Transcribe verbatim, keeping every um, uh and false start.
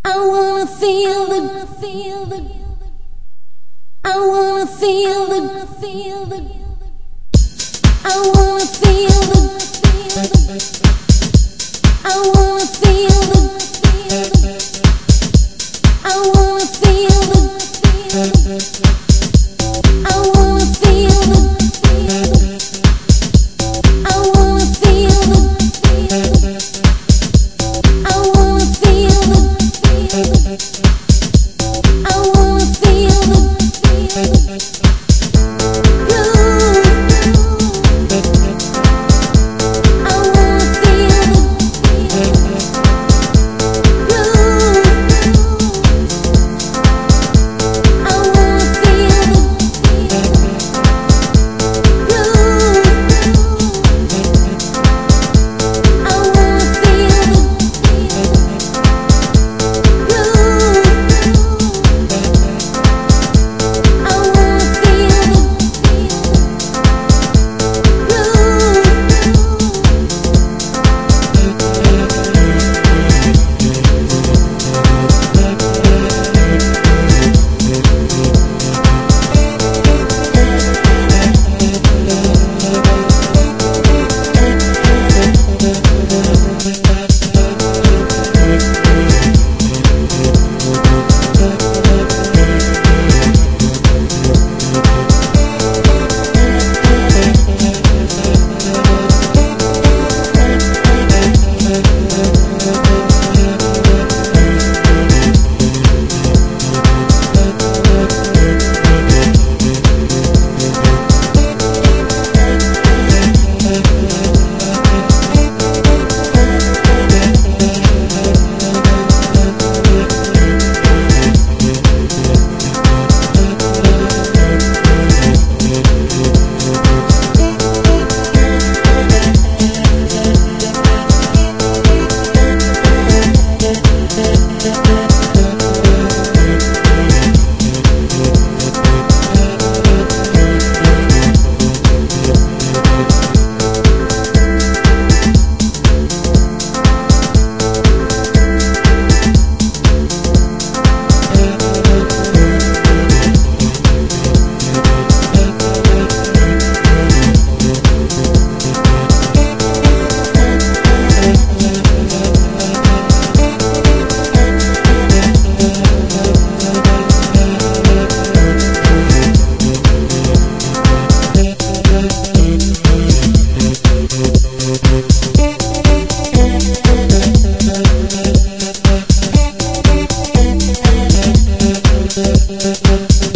I wanna feel the, feel the, I wanna feel the, feel the, I wanna feel the, feel the, I wanna feel the, feel the, I wanna feel the, feel the, I wanna feel the, feel the, I wanna feel the, feel the, I wanna feel the, feel the, I wanna feel the, feel the. We'll be right back.